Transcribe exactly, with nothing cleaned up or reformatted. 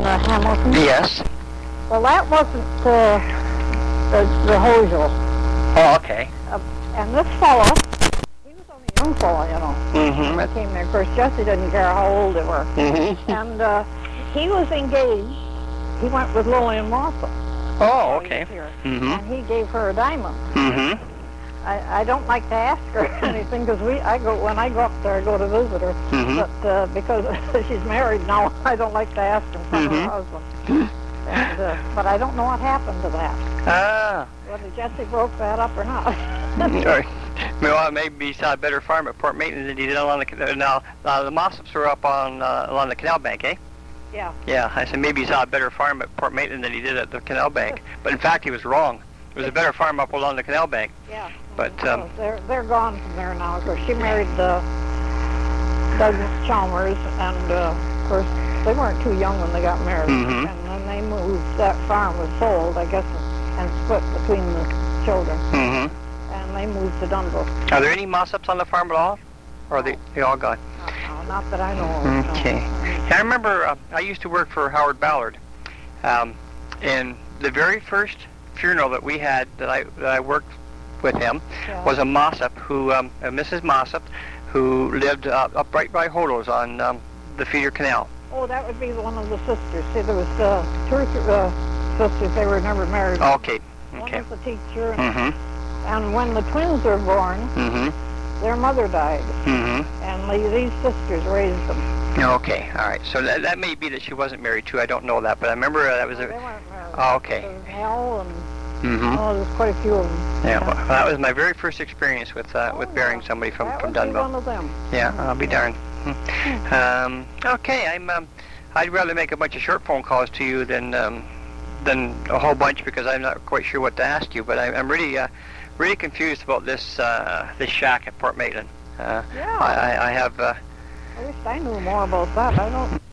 uh, Hamilton? Yes. Well, that wasn't uh, the, the Hosiel. Oh, okay. Uh, and this fellow, he was only a young fellow, you know. Mm-hmm. When he came there. Of course, Jesse didn't care how old they were. Mm-hmm. And uh, he was engaged. He went with Lillian Mossop. Oh, okay. Mm-hmm. And he gave her a diamond. Mm-hmm. I, I don't like to ask her anything because we I go when I go up there I go to visit her. Mm-hmm. But uh, because she's married now, I don't like to ask in front Mm-hmm. of her husband. And, uh, but I don't know what happened to that. Ah. Whether Jesse broke that up or not. Or, well, maybe he saw a better farm at Port Maitland than he did along the now. Uh, the Mossops were up on uh, along the canal bank, eh? Yeah. Yeah, I said maybe he saw a better farm at Port Maitland than he did at the canal bank. But in fact, he was wrong. There was a better farm up along the canal bank. Yeah. But well, um, they're they're gone from there now. Of course, she married uh, Douglas Chalmers, and uh, of course they weren't too young when they got married. Mm-hmm. And then they moved. That farm was sold, I guess, and split between the children. Mm-hmm. And they moved to Dunville. Are there any Mossops on the farm at all, or are they they all gone? No, not that I know of. Okay. No. I remember uh, I used to work for Howard Ballard, um, and the very first funeral that we had that I that I worked with him Yeah. was a Mossop who um, uh, Missus Mossop, who lived uh, up right by Holos on um, the Feeder Canal. Oh, that would be one of the sisters. See, there was uh, two or three uh, sisters. They were never married. Okay. One Okay. was a teacher, and, Mm-hmm. and when the twins were born, Mm-hmm. their mother died, Mm-hmm. and the, these sisters raised them. Okay. All right. So that, that may be that she wasn't married too. I don't know that, but I remember uh, that was They a. weren't married. Oh, okay. There was Nell and Mm-hmm. oh, there's quite a few of them. Yeah. Well, that was my very first experience with uh, Oh, with burying yeah. somebody from that from would be Dunville. one of them. Yeah, I'll be darned. Hmm. Um, okay, I'm. Um, I'd rather make a bunch of short phone calls to you than um, than a whole bunch because I'm not quite sure what to ask you. But I, I'm really uh, really confused about this uh, this shack at Port Maitland. Uh, Yeah. I, I I have. Uh, I wish I knew more about that. I don't.